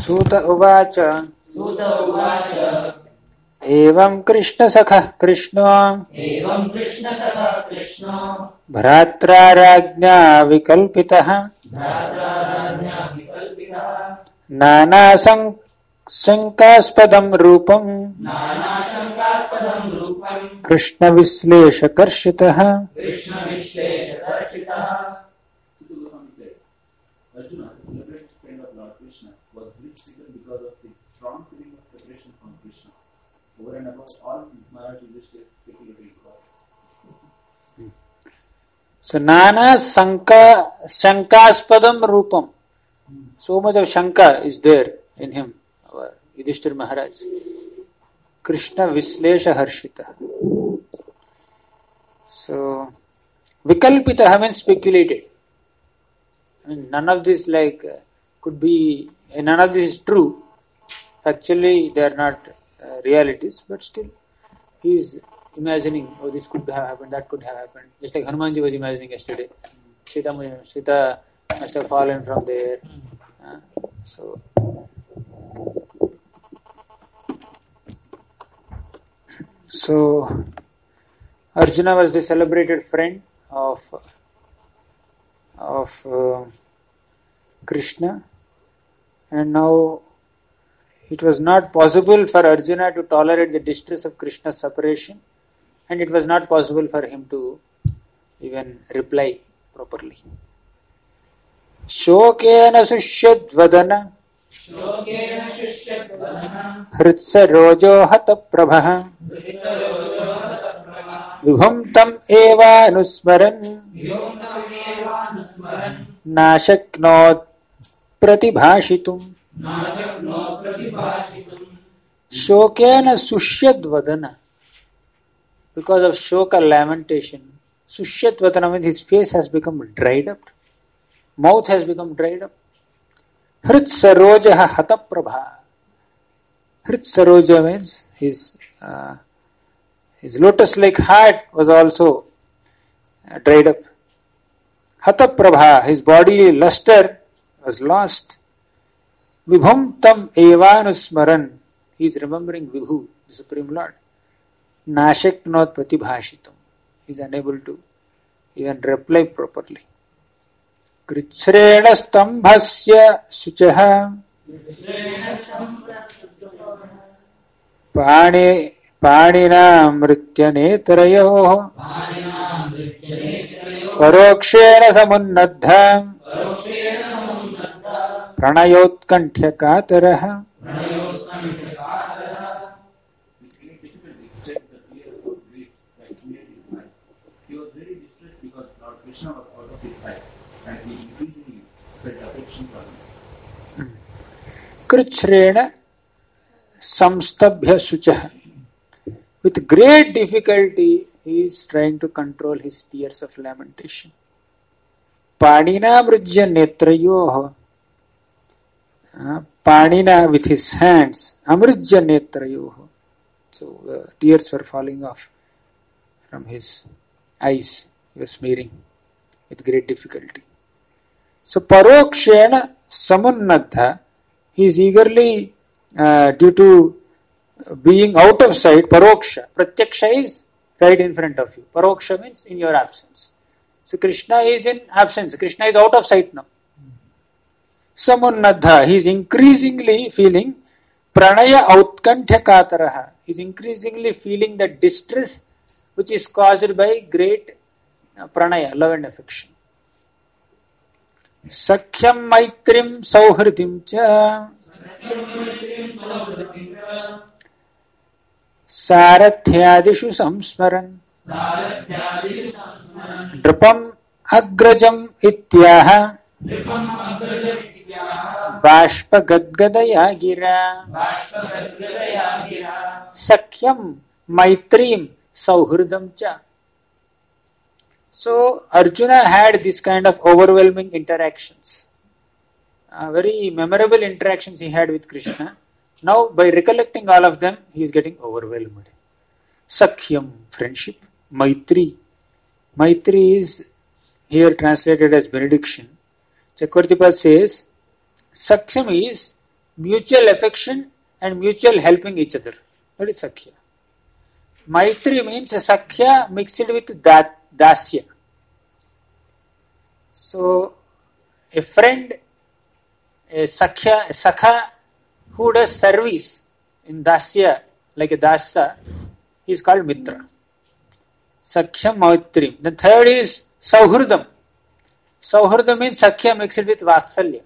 सूत उवाच सूत उवाच एवं कृष्णसखः कृष्णो भ्रात्रा राज्ञा विकल्पितः नानाशङ्कास्पदं रूपं कृष्णविश्लेषकर्षितः Arjuna, the celebrated friend of Lord Krishna, was grief-stricken because of his strong feeling of separation from Krishna. Over and above all, Maharaj Yudhishthira's speculative qualities. So, Nana Shankaspadam Rupam. So much of Shanka is there in him, our Yudhishthira Maharaj. Krishna Vislesha Harshita. So, Vikalpita means speculated. I mean, none of this could be, none of this is true. Actually, they are not realities, but still, he is imagining, oh, this could have happened, that could have happened. Just like Hanumanji was imagining yesterday. Sita must have fallen from there. So, Arjuna was the celebrated friend of Krishna, and now it was not possible for Arjuna to tolerate the distress of Krishna's separation, and it was not possible for him to even reply properly. Shokena sushyadvadana hritsarojo hataprabha vibhum tam eva anusmaran nashaknot pratibhashitum. Shokena sushyadvadana, because of shoka, lamentation, sushyadvadana means his face has become dried up, mouth has become dried up. Hritsaroja hataprabha. Hritsaroja means his lotus-like heart was also dried up. Hataprabha, his bodily luster was lost. Vibhum tam evanusmaran, he is remembering Vibhu, the Supreme Lord. Nashaknot pratibhashitam, he is unable to even reply properly. Krichrena stambhasya suchaha पाणिना मृत्यनेत्रयोः परोक्षेण समुन्नद्ध प्रणयोत्कण्ठ्यकातरः. He was very distressed because Lord Krishna was out of his sight, and he increasingly felt affection for him. Krichrena samstabhya suchaha. With great difficulty, he is trying to control his tears of lamentation. Panina mrujya netrayoh. Panina with his hands. Amrujya netrayoh. So the tears were falling off from his eyes. He was smearing with great difficulty. So parokshena samunnadha. He is eagerly, due to being out of sight, paroksha. Pratyaksha is right in front of you. Paroksha means in your absence. So Krishna is in absence. Krishna is out of sight now. Samunnadha, he is increasingly feeling pranaya outkanthya kataraha. He is increasingly feeling the distress which is caused by great pranaya, love and affection. Sakhyam maitrim sauhritim cha सारथ्यादिषु संस्मरन् नृपम् अग्रजम् इत्याह बाष्पगद्गदया गिरा सख्यम् मैत्रीम् सौहृदम् च. So Arjuna had this kind of overwhelming interactions, very memorable interactions he had with Krishna. Now, by recollecting all of them, he is getting overwhelmed. Sakhyam, friendship. Maitri. Maitri is here translated as benediction. Chakravartipad says, Sakhyam is mutual affection and mutual helping each other. That is Sakhya. Maitri means Sakhya mixed with Dasya. So, a friend, a Sakha who does service in Dasya, like a Dasa, he is called Mitra. Sakhya Maitri. The third is Sauhurdam. Sauhurdam means Sakhya mixed with Vatsalya.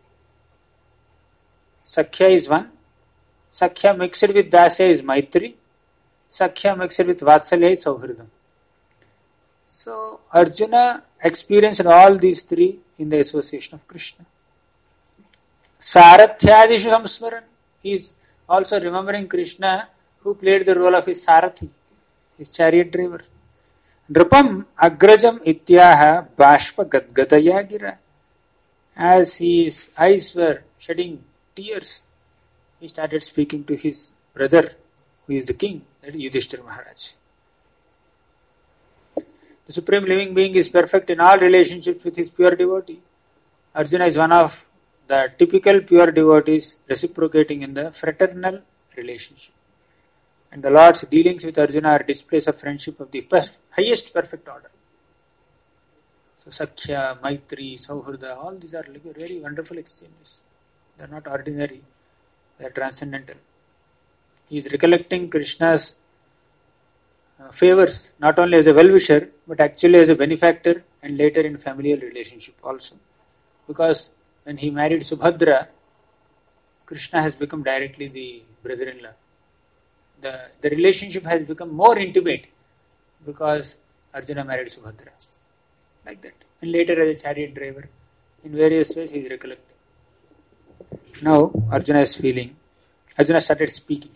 Sakhya is one. Sakhya mixed with Dasya is Maitri. Sakhya mixed with Vatsalya is Sauhurdam. So Arjuna experienced all these three in the association of Krishna. Sarathyadishu samsmaran. He is also remembering Krishna who played the role of his Sarathi, his chariot driver. Nrupam agrajam ityaha bashpa gadgadaya gira. As his eyes were shedding tears, he started speaking to his brother, who is the king, that is Yudhishthira Maharaj. The Supreme Living Being is perfect in all relationships with his pure devotee. Arjuna is one of the typical pure devotees reciprocating in the fraternal relationship. And the Lord's dealings with Arjuna are displays of friendship of the highest perfect order. So Sakhya, Maitri, Sauhrada, all these are like very wonderful exchanges. They are not ordinary, they are transcendental. He is recollecting Krishna's favors, not only as a well-wisher, but actually as a benefactor and later in familial relationship also. Because when he married Subhadra, Krishna has become directly the brother-in-law. The relationship has become more intimate because Arjuna married Subhadra. Like that. And later as a chariot driver, in various ways he is recollecting. Now Arjuna is feeling. Arjuna started speaking.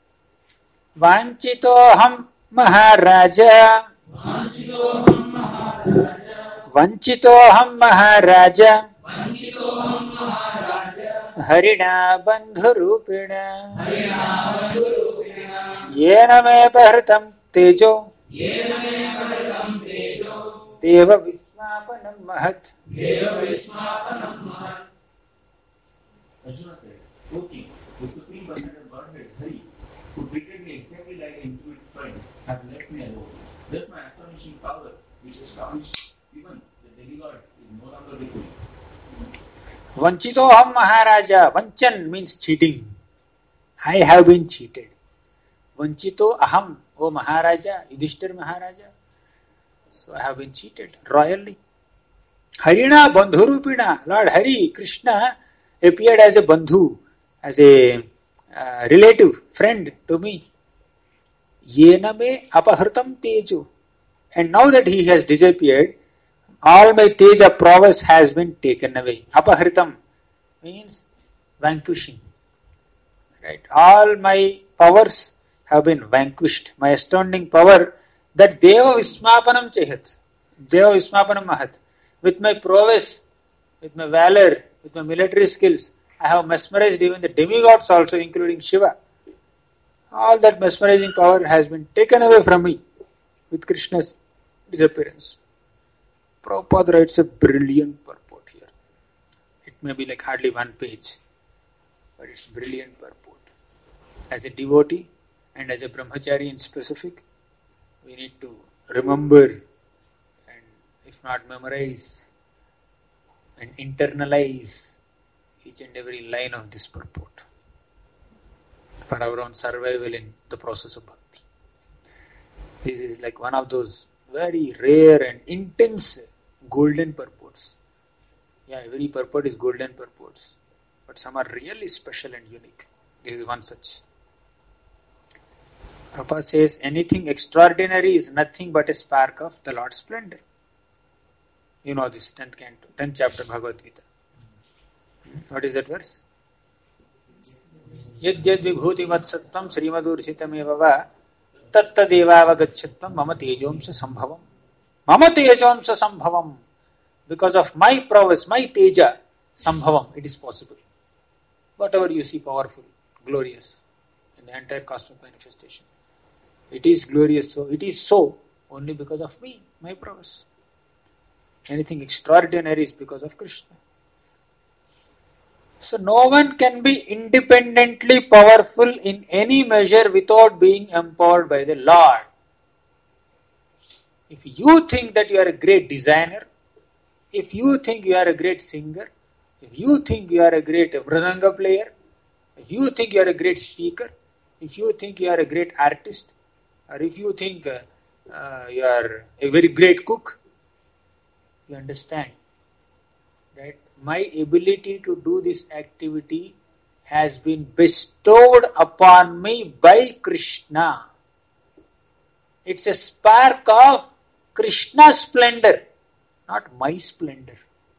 Vanchitoham Maharaja. Vanchitoham Maharaja. Harina Bandhurupina. Yena me pahritam tejo. Deva Vismapanam Mahat. Arjuna said, O king, the supreme personality of Godhead, Hari, who treated me exactly like an intuitive friend, has left me alone. Thus my astonishing power, which astonished even the demigods, is no longer with me. Vanchitoham Maharaja. Vanchan means cheating. I have been cheated. Vanchito aham, O Maharaja, Yudhishthira Maharaja. So I have been cheated royally. Harina Bandhurupina. Lord Hari, Krishna, appeared as a bandhu, as a relative, friend to me. Yena me apahritam tejo. And now that he has disappeared, all my teja prowess has been taken away. Apahritam means vanquishing. Right? All my powers have been vanquished. My astounding power that Deva Vismapanam Chehat. Deva Vismapanam Mahat. With my prowess, with my valor, with my military skills, I have mesmerized even the demigods also, including Shiva. All that mesmerizing power has been taken away from me with Krishna's disappearance. Prabhupada writes a brilliant purport here. It may be like hardly one page, but it's brilliant purport. As a devotee and as a brahmachari in specific, we need to remember and if not memorize and internalize each and every line of this purport for our own survival in the process of bhakti. This is like one of those very rare and intense golden purports. Yeah, every purport is golden purports, but some are really special and unique. This is one such. Prabhupada says anything extraordinary is nothing but a spark of the Lord's splendor. You know this 10th canto, 10th chapter Bhagavad Gita. What is that verse? Yad yad vibhuti vatsatvam srimadursitam evava tattadevavagachyatvam mama tejomsa sambhavam. Mama tejomsa sambhavam. Because of my prowess, my teja, sambhavam, it is possible. Whatever you see powerful, glorious in the entire cosmic manifestation. It is glorious, so it is so only because of me, my prowess. Anything extraordinary is because of Krishna. So no one can be independently powerful in any measure without being empowered by the Lord. If you think that you are a great designer, if you think you are a great singer, if you think you are a great mridanga player, if you think you are a great speaker, if you think you are a great artist, or if you think you are a very great cook, you understand that my ability to do this activity has been bestowed upon me by Krishna. It's a spark of Krishna's splendor, not my splendor.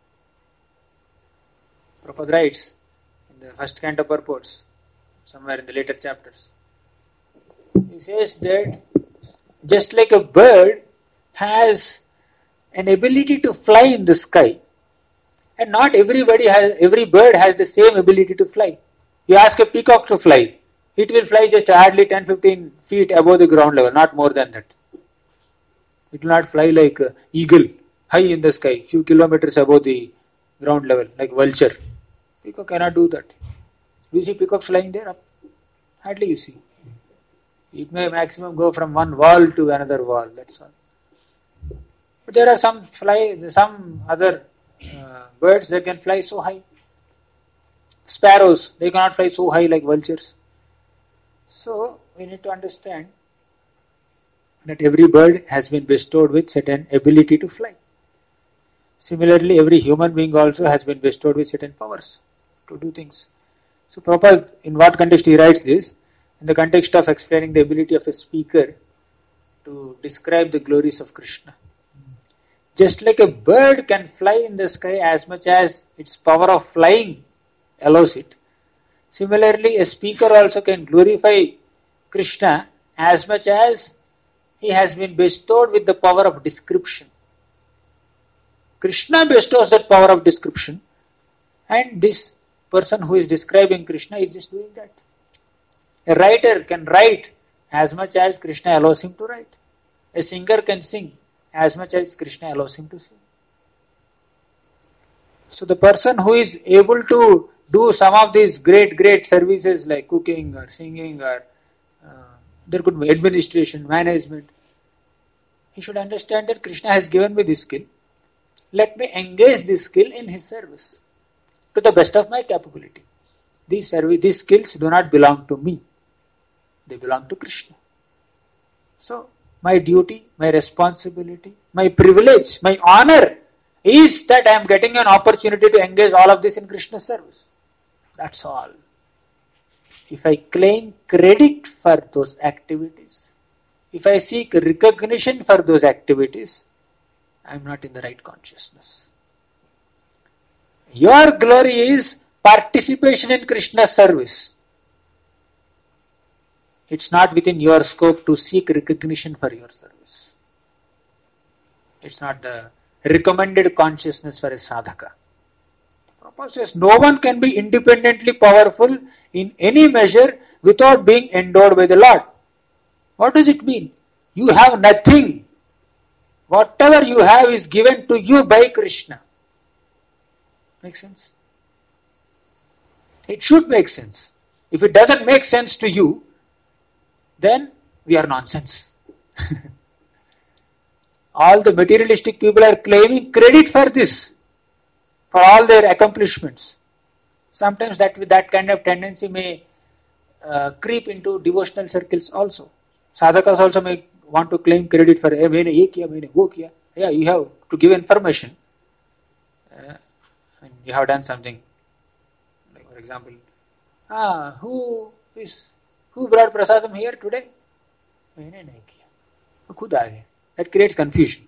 Prabhupada writes in the first canto purports, somewhere in the later chapters, he says that just like a bird has an ability to fly in the sky, and not every bird has the same ability to fly. You ask a peacock to fly, it will fly just hardly 10-15 feet above the ground level, not more than that. It will not fly like an eagle, high in the sky, few kilometers above the ground level, like vulture. Peacock cannot do that. Do you see peacocks flying there up? Hardly you see. It may maximum go from one wall to another wall, that's all. But there are some other birds that can fly so high. Sparrows, they cannot fly so high like vultures. So, we need to understand that every bird has been bestowed with certain ability to fly. Similarly, every human being also has been bestowed with certain powers to do things. So Prabhupada, in what context he writes this? In the context of explaining the ability of a speaker to describe the glories of Krishna. Just like a bird can fly in the sky as much as its power of flying allows it, similarly a speaker also can glorify Krishna as much as he has been bestowed with the power of description. Krishna bestows that power of description, and this person who is describing Krishna is just doing that. A writer can write as much as Krishna allows him to write. A singer can sing as much as Krishna allows him to sing. So the person who is able to do some of these great services like cooking or singing or there could be administration, management, he should understand that Krishna has given me this skill. Let me engage this skill in his service to the best of my capability. These skills do not belong to me. They belong to Krishna. So, my duty, my responsibility, my privilege, my honor is that I am getting an opportunity to engage all of this in Krishna's service. That's all. If I claim credit for those activities, if I seek recognition for those activities, I am not in the right consciousness. Your glory is participation in Krishna's service. It's not within your scope to seek recognition for your service. It's not the recommended consciousness for a sadhaka. Prabhupada says no one can be independently powerful in any measure without being endowed by the Lord. What does it mean? You have nothing. Whatever you have is given to you by Krishna. Makes sense? It should make sense. If it doesn't make sense to you, then we are nonsense. All the materialistic people are claiming credit for this, for all their accomplishments. Sometimes that kind of tendency may creep into devotional circles also. Sadhakas also may want to claim credit for maine ye kiya, maine wo kiya. Yeah, you have to give information. And you have done something. Like for example, who brought prasadam here today? मैंने नहीं किया, वो खुद आ गए. That creates confusion.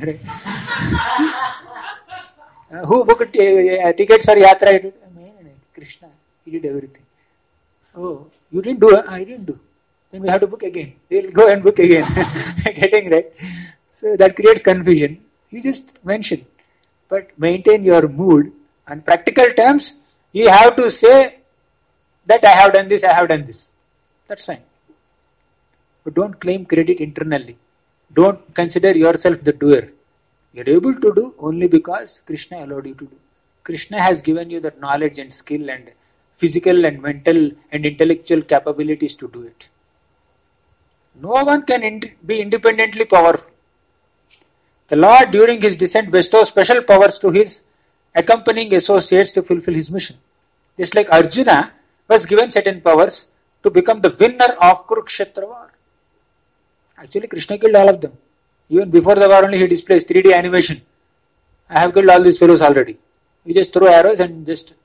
Who booked tickets for yatra? मैंने नहीं, Krishna, he did everything. Oh, you didn't do it? I didn't do. Then we have to book again. They will go and book again. Getting right? So that creates confusion. You just mention. But maintain your mood. On practical terms, you have to say that I have done this, I have done this. That's fine. But don't claim credit internally. Don't consider yourself the doer. You are able to do only because Krishna allowed you to do. Krishna has given you the knowledge and skill and physical and mental and intellectual capabilities to do it. No one can be independently powerful. The Lord during his descent bestows special powers to his accompanying associates to fulfill his mission. Just like Arjuna was given certain powers to become the winner of Kurukshetra war. Actually, Krishna killed all of them. Even before the war only he displays 3D animation. I have killed all these fellows already. You just throw arrows and just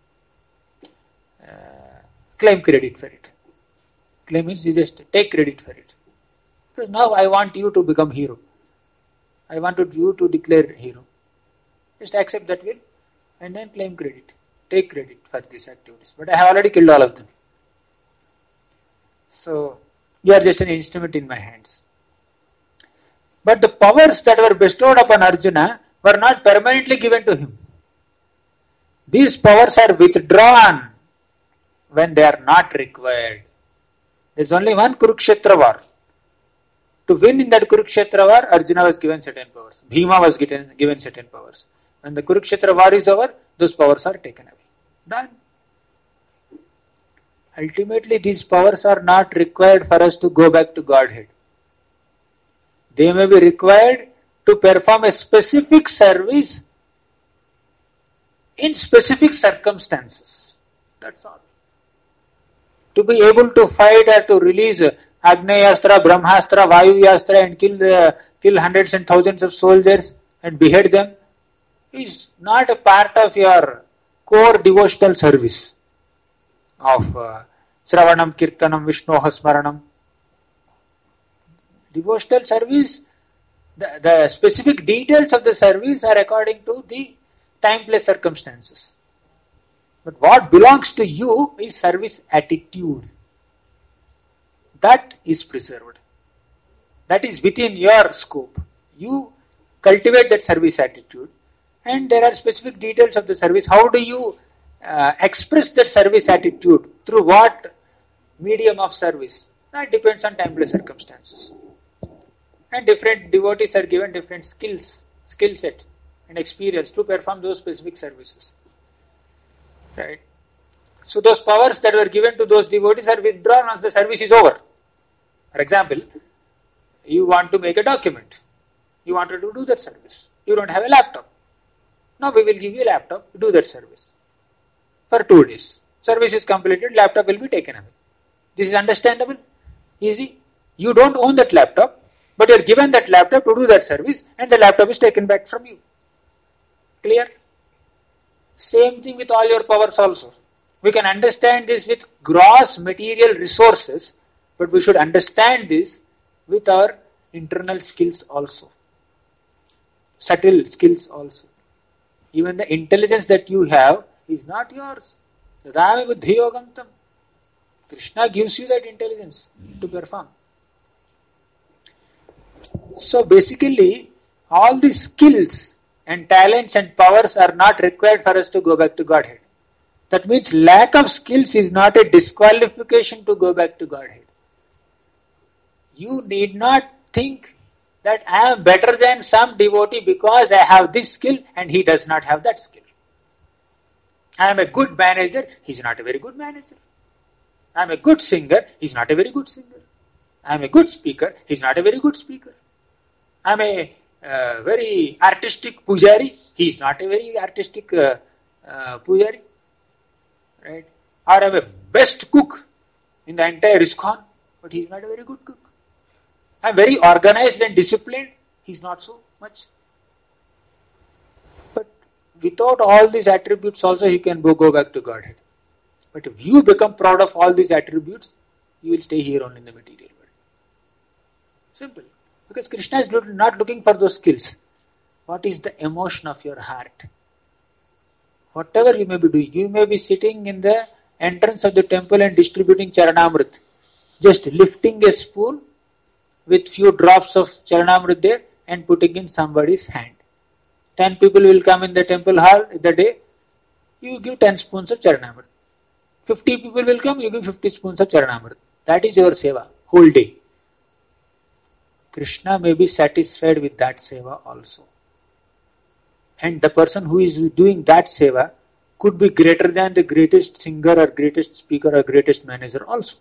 claim credit for it. Claim means you just take credit for it. Because now I want you to become hero. I wanted you to declare hero. Just accept that will and then claim credit. Take credit for these activities. But I have already killed all of them. So, you are just an instrument in my hands. But the powers that were bestowed upon Arjuna were not permanently given to him. These powers are withdrawn when they are not required. There is only one Kurukshetra war. To win in that Kurukshetra war, Arjuna was given certain powers. Bhima was given certain powers. When the Kurukshetra war is over, those powers are taken away. Done. Ultimately, these powers are not required for us to go back to Godhead. They may be required to perform a specific service in specific circumstances. That's all. To be able to fight or to release Agneyastra, Brahmastra, Vayuyastra and kill hundreds and thousands of soldiers and behead them is not a part of your core devotional service of Sravanam, Kirtanam, Vishnoha Smaranam. Devotional service, the specific details of the service are according to the time, place, circumstances. But what belongs to you is service attitude. That is preserved. That is within your scope. You cultivate that service attitude and there are specific details of the service. How do you express that service attitude? Through what medium of service? That depends on time, place, circumstances. And different devotees are given different skill set and experience to perform those specific services. Right? So those powers that were given to those devotees are withdrawn once the service is over. For example, you want to make a document. You wanted to do that service. You don't have a laptop. Now we will give you a laptop, do that service. For 2 days. Service is completed, laptop will be taken away. This is understandable? Easy? You don't own that laptop, but you are given that laptop to do that service and the laptop is taken back from you. Clear? Same thing with all your powers also. We can understand this with gross material resources, but we should understand this with our internal skills also. Subtle skills also. Even the intelligence that you have is not yours. Tadami buddhi yogam tam. Krishna gives you that intelligence to perform. So basically, all these skills and talents and powers are not required for us to go back to Godhead. That means lack of skills is not a disqualification to go back to Godhead. You need not think that I am better than some devotee because I have this skill and he does not have that skill. I am a good manager, he is not a very good manager. I am a good singer, he is not a very good singer. I am a good speaker, he is not a very good speaker. I am a very artistic pujari, he is not a very artistic pujari. Right? Or I am a best cook in the entire ISKCON, but he is not a very good cook. I am very organized and disciplined, he is not so much. But without all these attributes also he can go back to Godhead. But if you become proud of all these attributes, you will stay here only in the material world. Simple. Because Krishna is not looking for those skills. What is the emotion of your heart? Whatever you may be doing, you may be sitting in the entrance of the temple and distributing Charanamrit. Just lifting a spoon with few drops of Charanamrit there and putting in somebody's hand. 10 people will come in the temple hall the day, you give 10 spoons of Charanamrit. 50 people will come, you give 50 spoons of Charanamrit. That is your seva, whole day. Krishna may be satisfied with that seva also. And the person who is doing that seva could be greater than the greatest singer or greatest speaker or greatest manager also.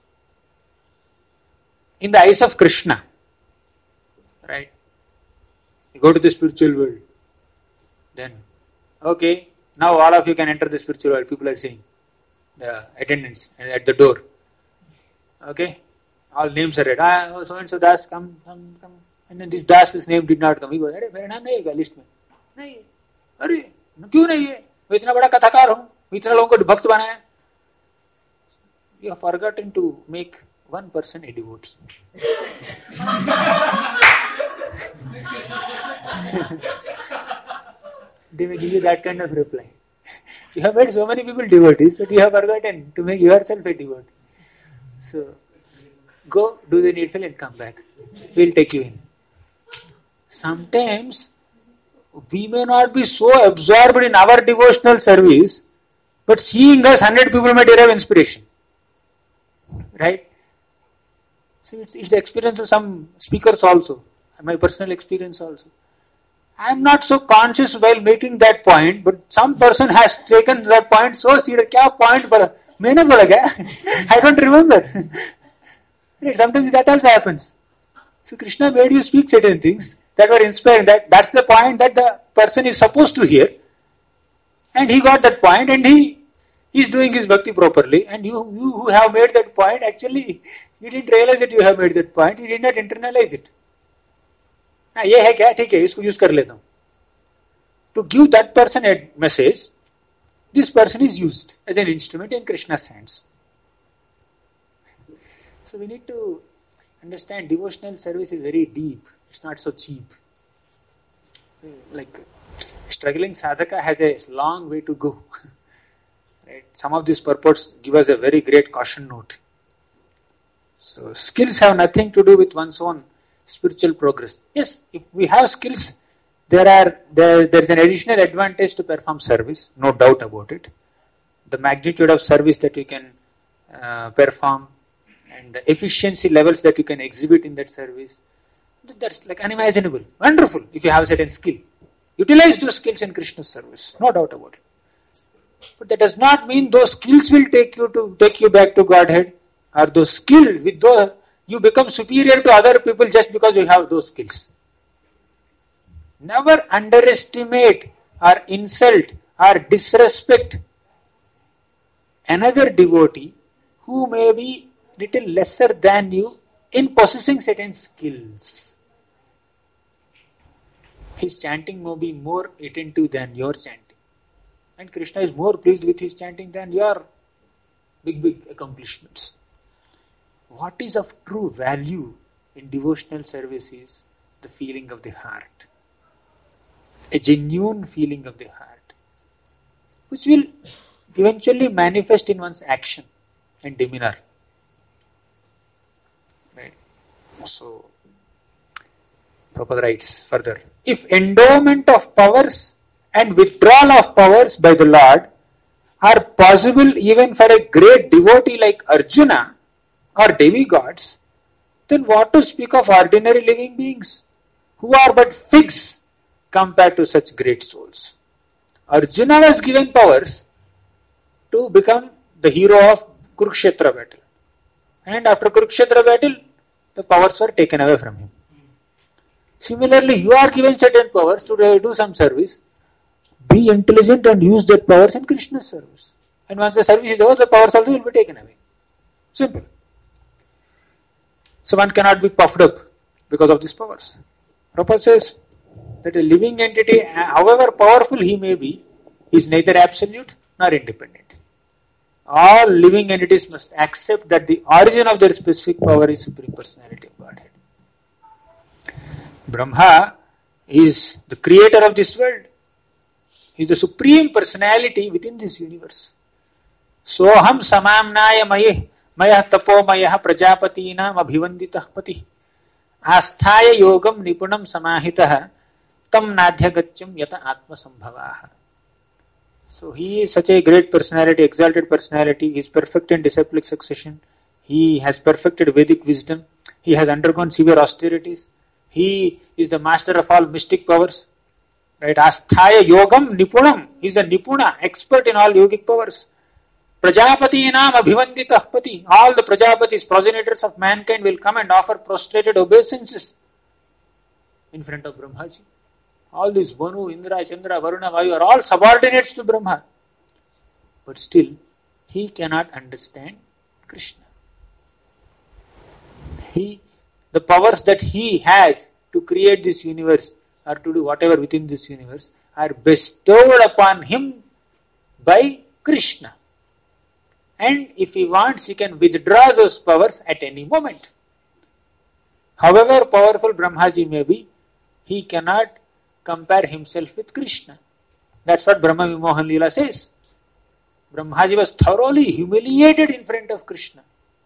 In the eyes of Krishna, right? You go to the spiritual world, then, okay, now all of you can enter the spiritual world, people are saying, the attendants at the door. Okay? All names are read. Oh, so and so Das, come. And then this Das's name did not come. He goes, अरे मेरा नाम नहीं है list में. नहीं. अरे क्यों नहीं है? मैं इतना बड़ा कथाकार हूँ. इतना लोगों को भक्त बनाया. You have forgotten to make one person a devotee. They may give you that kind of reply. You have made so many people devotees, but you have forgotten to make yourself a devotee. So, go do the needful and come back. We'll take you in. Sometimes, we may not be so absorbed in our devotional service, but seeing us, 100 people may derive inspiration. Right? So, it's the experience of some speakers also, my personal experience also. I am not so conscious while making that point, but some person has taken that point so serious. क्या point बोला? मैंने बोला क्या? I don't remember. Right? Sometimes that also happens. So Krishna made you speak certain things that were inspiring. That's the point that the person is supposed to hear, and he got that point, and he is doing his bhakti properly. And you who have made that point, actually, you didn't realize that you have made that point. You did not internalize it. ये है क्या? ठीक है, इसको use कर लेता हूं. To give that person a message, this person is used as an instrument in Krishna's hands. So we need to understand devotional service is very deep. It's not so cheap. Like struggling sadhaka has a long way to go. Right? Some of these purports give us a very great caution note. So skills have nothing to do with one's own spiritual progress. Yes, if we have skills, there is an additional advantage to perform service, no doubt about it. The magnitude of service that you can perform and the efficiency levels that you can exhibit in that service, that's like unimaginable. Wonderful if you have a certain skill. Utilize those skills in Krishna's service, no doubt about it. But that does not mean those skills will take you back to Godhead, or those skills with those you become superior to other people just because you have those skills. Never underestimate or insult or disrespect another devotee who may be little lesser than you in possessing certain skills. His chanting may be more attentive than your chanting. And Krishna is more pleased with his chanting than your big accomplishments. What is of true value in devotional service is the feeling of the heart. A genuine feeling of the heart, which will eventually manifest in one's action and demeanor. Right? So, Prabhupada writes further, if endowment of powers and withdrawal of powers by the Lord are possible even for a great devotee like Arjuna, or demigods, then what to speak of ordinary living beings who are but figs compared to such great souls? Arjuna was given powers to become the hero of Kurukshetra battle. And after Kurukshetra battle, the powers were taken away from him. Similarly, you are given certain powers to do some service. Be intelligent and use that powers in Krishna's service. And once the service is over, the powers also will be taken away. Simple. So one cannot be puffed up because of these powers. Prabhupada says that a living entity, however powerful he may be, is neither absolute nor independent. All living entities must accept that the origin of their specific power is Supreme Personality of Godhead. Brahma is the creator of this world. He is the Supreme Personality within this universe. Soham samamnaya mayeh Maya tapo maya prajapatinam abhivanditah pati asthaya yogam nipunam samahitah tam nadhyagachyam yata atma sambhavaha. So he is such a great personality, exalted personality. He is perfect in disciplic succession. He has perfected Vedic wisdom. He has undergone severe austerities. He is the master of all mystic powers. Right? Asthaya yogam nipunam. He is a nipuna, expert in all yogic powers. Prajapati nam abhivanditah pati. All the Prajapatis, progenitors of mankind, will come and offer prostrated obeisances in front of Brahmaji. All these Manu, Indra, Chandra, Varuna, Vayu are all subordinates to Brahma. But still, he cannot understand Krishna. The powers that he has to create this universe or to do whatever within this universe are bestowed upon him by Krishna. And if he wants, he can withdraw those powers at any moment. However powerful Brahmaji may be, he cannot compare himself with Krishna. That's what Brahma Vimohan Leela says. Brahmaji was thoroughly humiliated in front of Krishna.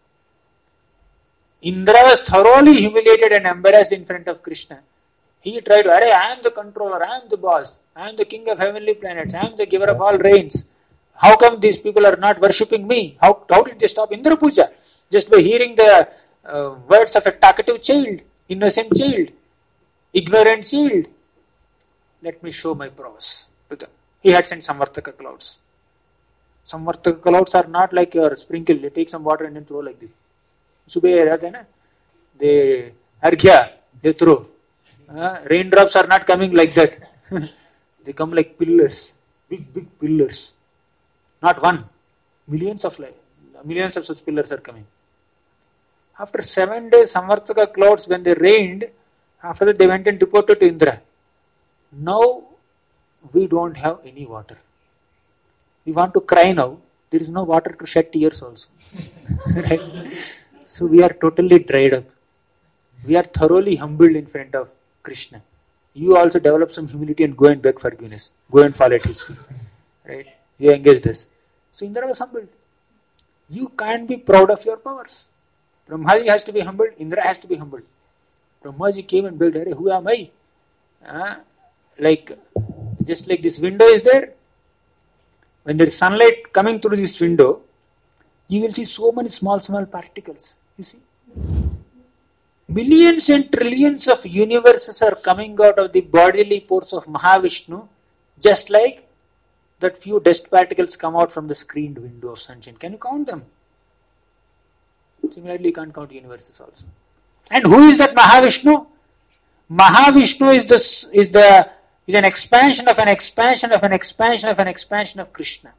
Indra was thoroughly humiliated and embarrassed in front of Krishna. He tried, I am the controller, I am the boss, I am the king of heavenly planets, I am the giver of all rains. How come these people are not worshipping me? How did they stop Indra Puja? Just by hearing the words of a talkative child, innocent child, ignorant child. Let me show my prowess to them. He had sent Samvartaka clouds. Samvartaka clouds are not like your sprinkle. They take some water and then throw like this. Subhe, they arghya, they throw. Raindrops are not coming like that. They come like pillars, big pillars. Not one. Millions of such pillars are coming. After 7 days, Samvartaka clouds, when they rained, after that they went and reported to Indra. Now we don't have any water. We want to cry now. There is no water to shed tears also. Right? So we are totally dried up. We are thoroughly humbled in front of Krishna. You also develop some humility and go and beg forgiveness. Go and fall at his feet. Right? You engage this. So Indra was humbled. You can't be proud of your powers. Brahmaji has to be humbled. Indra has to be humbled. Brahmaji came and begged, who am I? Just like this window is there. When there is sunlight coming through this window, you will see so many small particles. You see? Millions and trillions of universes are coming out of the bodily pores of Mahavishnu, just like that few dust particles come out from the screened window of sunshine. Can you count them? Similarly, you can't count universes also. And who is that Mahavishnu? Mahavishnu is an expansion of an expansion of an expansion of an expansion of Krishna.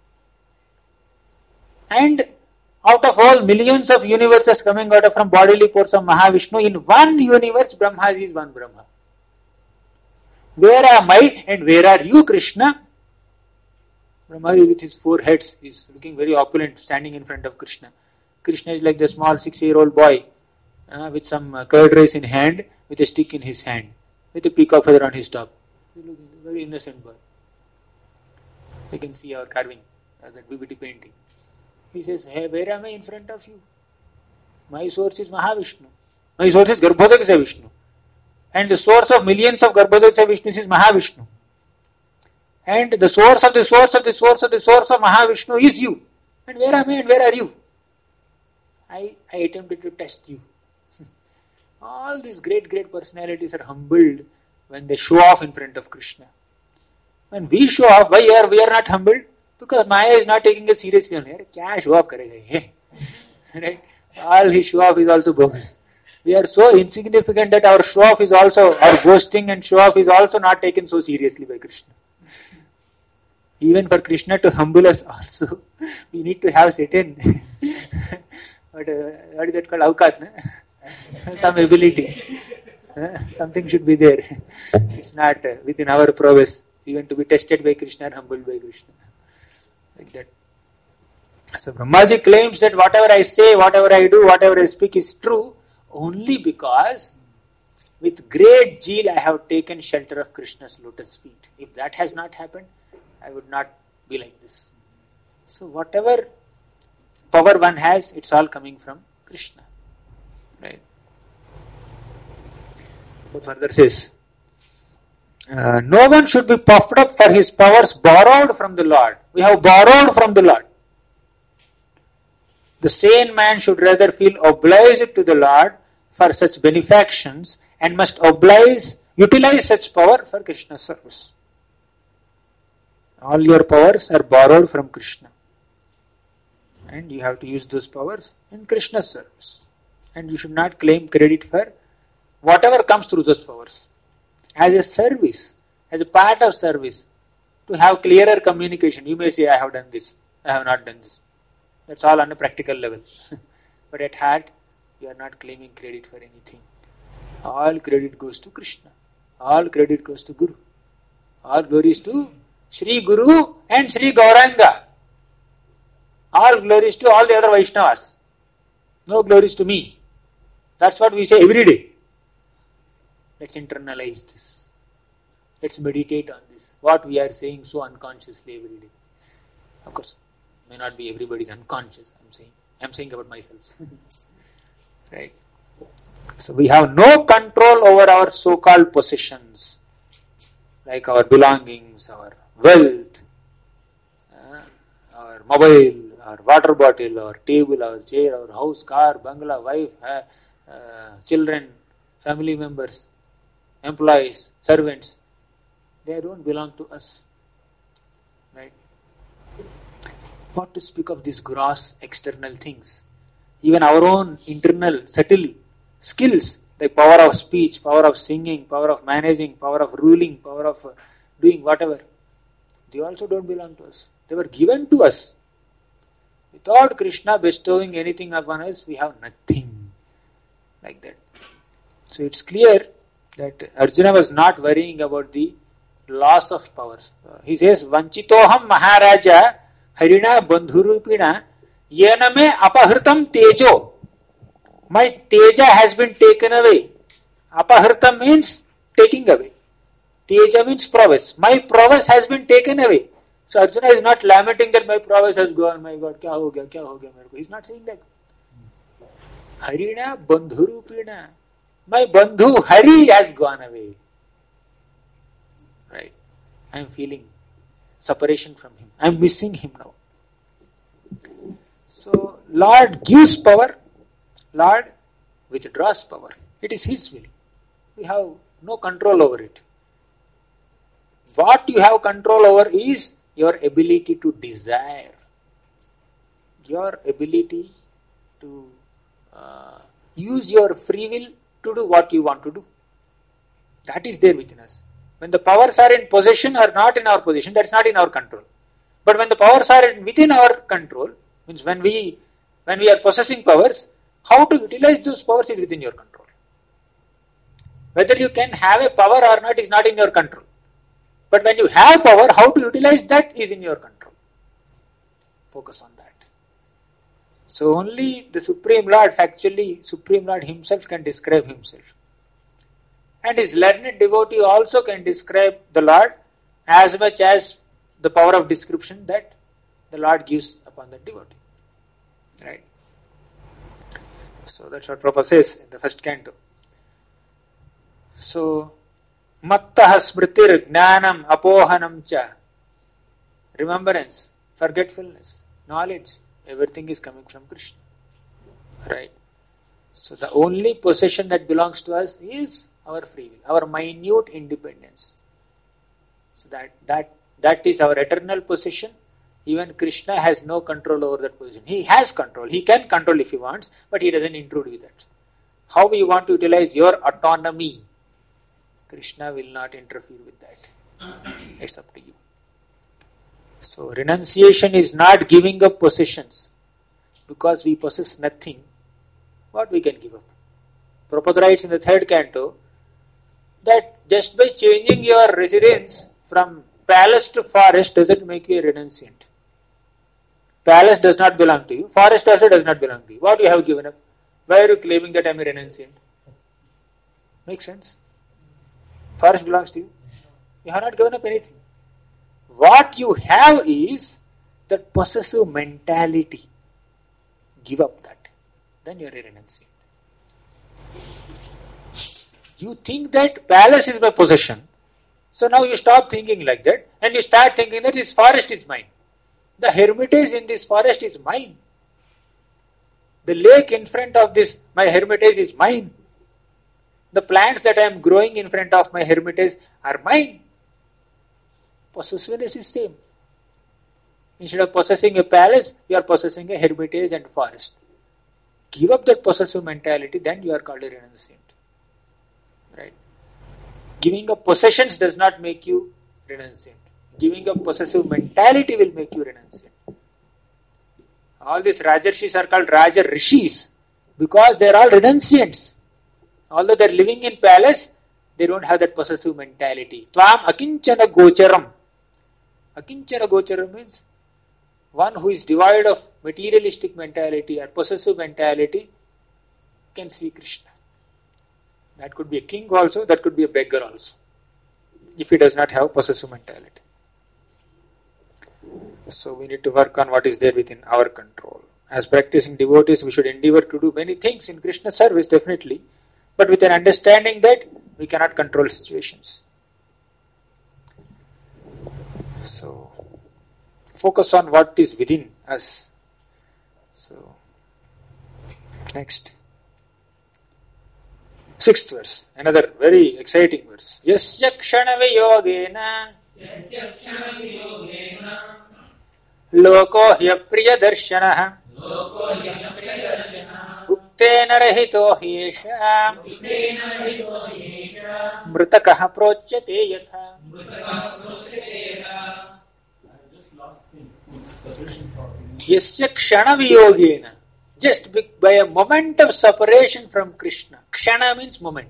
And out of all millions of universes coming out of from bodily pores of Mahavishnu, in one universe, Brahmaji is one Brahma. Where am I and where are you, Krishna? Brahmaji with his 4 heads is looking very opulent, standing in front of Krishna. Krishna is like the small 6-year-old boy with some curd rice in hand, with a stick in his hand, with a peacock feather on his top. Very innocent boy. You can see our carving, that BBT painting. He says, hey, where am I in front of you? My source is Mahavishnu. My source is Garbhodakasya Vishnu. And the source of millions of Garbhodakasya Vishnus is Mahavishnu. And the source of the source of the source of the source of Mahavishnu is you. And where am I and where are you? I attempted to test you. All these great personalities are humbled when they show off in front of Krishna. When we show off, why we are not humbled? Because Maya is not taking us seriously. Kya show off karega? Right? All his show off is also bogus. We are so insignificant that our show off is also, our boasting and show off is also not taken so seriously by Krishna. Even for Krishna to humble us also, we need to have certain what is that called? Avkat, na? Some ability. Something should be there. It's not within our prowess even to be tested by Krishna or humbled by Krishna. Like that. So Brahmaji claims that whatever I say, whatever I do, whatever I speak is true only because with great zeal I have taken shelter of Krishna's lotus feet. If that has not happened, I would not be like this. So whatever power one has, it's all coming from Krishna. Right? But further says, no one should be puffed up for his powers borrowed from the Lord. We have borrowed from the Lord. The sane man should rather feel obliged to the Lord for such benefactions and must oblige Utilize such power for Krishna's service. All your powers are borrowed from Krishna. And you have to use those powers in Krishna's service. And you should not claim credit for whatever comes through those powers. As a service, as a part of service, to have clearer communication. You may say, I have done this, I have not done this. That's all on a practical level. But at heart, you are not claiming credit for anything. All credit goes to Krishna. All credit goes to Guru. All glories to Sri Guru and Sri Gauranga. All glories to all the other Vaishnavas. No glories to me. That's what we say every day. Let's internalize this. Let's meditate on this. What we are saying so unconsciously every day. Of course, may not be everybody's unconscious. I'm saying about myself. Right? So we have no control over our so-called possessions, like our belongings, our wealth, our mobile, our water bottle, our table, our chair, our house, car, bungalow, wife, children, family members, employees, servants. They don't belong to us. Right? What to speak of these gross external things? Even our own internal, subtle skills, like power of speech, power of singing, power of managing, power of ruling, power of doing whatever, they also don't belong to us. They were given to us. Without Krishna bestowing anything upon us, we have nothing. Like that. So it's clear that Arjuna was not worrying about the loss of powers. He says, Vanchitoham Maharaja Harina Bandhurupina Yena me apahritam tejo. My teja has been taken away. Apahritam means taking away. Teja means prowess. My prowess has been taken away. So Arjuna is not lamenting that my prowess has gone. My God, kya ho gaya. He's not saying that. Harina Bandhurupina. My Bandhu Hari has gone away. Right? I am feeling separation from him. I am missing him now. So Lord gives power. Lord withdraws power. It is His will. We have no control over it. What you have control over is your ability to desire. Your ability to use your free will to do what you want to do. That is there within us. When the powers are in possession or not in our possession, that's not in our control. But when the powers are within our control, means when we are possessing powers, how to utilize those powers is within your control. Whether you can have a power or not is not in your control. But when you have power, how to utilize that is in your control. Focus on that. So only the Supreme Lord, factually Supreme Lord Himself can describe Himself. And His learned devotee also can describe the Lord as much as the power of description that the Lord gives upon the devotee. Right? So that's what Prabhupada says in the first canto. So, mattaha smritir jnanam apohanam cha. Remembrance, forgetfulness, knowledge, everything is coming from Krishna. Right? So the only possession that belongs to us is our free will, our minute independence. So that is our eternal possession. Even Krishna has no control over that possession. He has control. He can control if he wants, but he doesn't intrude with that. How you want to utilize your autonomy, Krishna will not interfere with that. It's up to you. So renunciation is not giving up possessions. Because we possess nothing, what we can give up? Prabhupada writes in the third canto that just by changing your residence from palace to forest doesn't make you a renunciant. Palace does not belong to you. Forest also does not belong to you. What you have given up? Why are you claiming that I am a renunciant? Makes sense? Forest belongs to you. You have not given up anything. What you have is that possessive mentality. Give up that. Then you are a renunciant. You think that palace is my possession. So now you stop thinking like that and you start thinking that this forest is mine. The hermitage in this forest is mine. The lake in front of this, my hermitage is mine. The plants that I am growing in front of my hermitage are mine. Possessiveness is same. Instead of possessing a palace, you are possessing a hermitage and forest. Give up that possessive mentality, then you are called a renunciant. Right? Giving up possessions does not make you renunciant. Giving up possessive mentality will make you renunciant. All these Rajarshis are called Raja Rishis because they are all renunciants. Although they are living in palace, they don't have that possessive mentality. Tvam akinchana gocharam. Akinchana gocharam means one who is devoid of materialistic mentality or possessive mentality can see Krishna. That could be a king also, that could be a beggar also, if he does not have possessive mentality. So we need to work on what is there within our control. As practicing devotees, we should endeavor to do many things in Krishna service, definitely, but with an understanding that we cannot control situations. So focus on what is within us. So next, 6th verse, another very exciting verse. Yasya kshana viyogena loko hyapriya darshanaha uktena rahito hyesha mritakaha procyate yatha. Yasya kshana viyogena, just by a moment of separation from Krishna. Kshana means moment.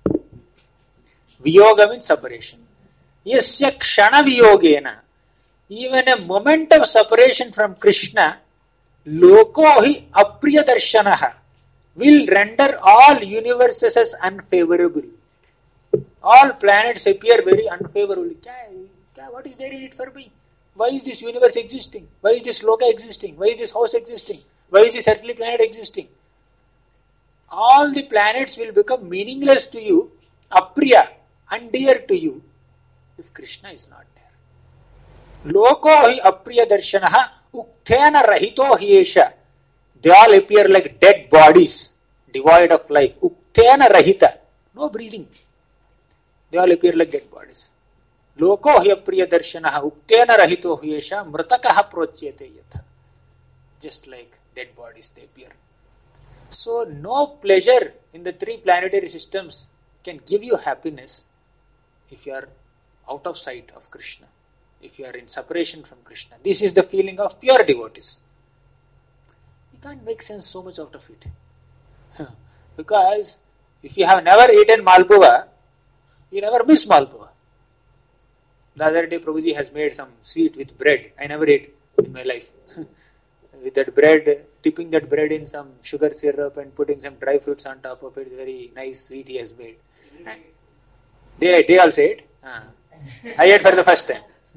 Viyoga means separation. Yasya kshana viyogena, even a moment of separation from Krishna, loko hi apriya darshanaha, will render all universes as unfavorable. All planets appear very unfavorable. What is there in it for me? Why is this universe existing? Why is this loka existing? Why is this house existing? Why is this earthly planet existing? All the planets will become meaningless to you, apriya, undear to you, if Krishna is not there. Loko hi apriya darshanaha ukthena rahito hyesha. They all appear like dead bodies, devoid of life. Ukthena rahita, no breathing. They all appear like dead bodies. Loko hi apriya darshanaha uktena rahito hyesha mritakaha procyate yatha. Just like dead bodies they appear. So no pleasure in the 3 planetary systems can give you happiness if you are out of sight of Krishna, if you are in separation from Krishna. This is the feeling of pure devotees. You can't make sense so much out of it. Because if you have never eaten Malpua, you never miss Malpua. The other day Prabhuji has made some sweet with bread. I never ate in my life. With that bread, dipping that bread in some sugar syrup and putting some dry fruits on top of it, very nice sweet he has made. They also ate. I ate for the first